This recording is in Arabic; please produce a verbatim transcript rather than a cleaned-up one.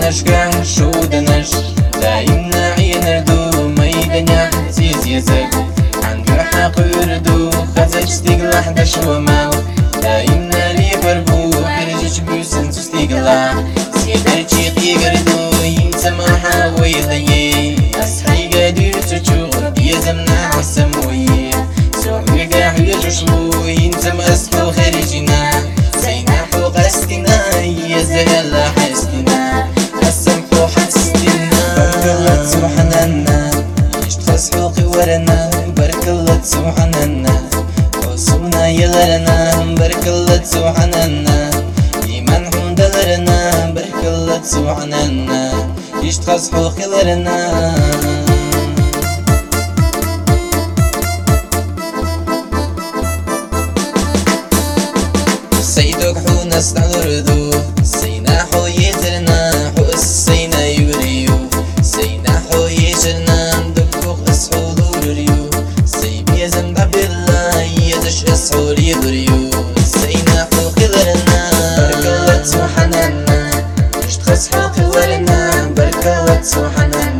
نشكا شودنش دايمنا عين ردو ميدنيا عزيز يزك عن جرحة قردو خزج ستيقلح دشوما دايمنا لي بربو حرجش بيوسن سستيقلح سيدر تشيقي قردو ينسمح ويضيي أصحي قادر تشوغ يزمنا عسموي سوحي قاحي جشلو ينسم أسحو خارجنا زينا حو قستنا يزهل حستنا السمحو حستنا بارك الله سبحاننا يشتخص حوقي ورنا بارك الله سبحاننا وصونا يلرنا بارك الله سبحاننا إيمان حمد لرنا بارك الله سبحاننا يشتخص حوقي ورنا سيدك حو نستعرضو سينا حو يترنا حو السينا يغريو سينا حو يجرنا دكوخ اسحو دوريو سيبي يزم عبد الله يدش اسحو يدريو سينا حو خلرنا بارك الله سبحاننا يشتخص حو خلرنا بارك الله سبحاننا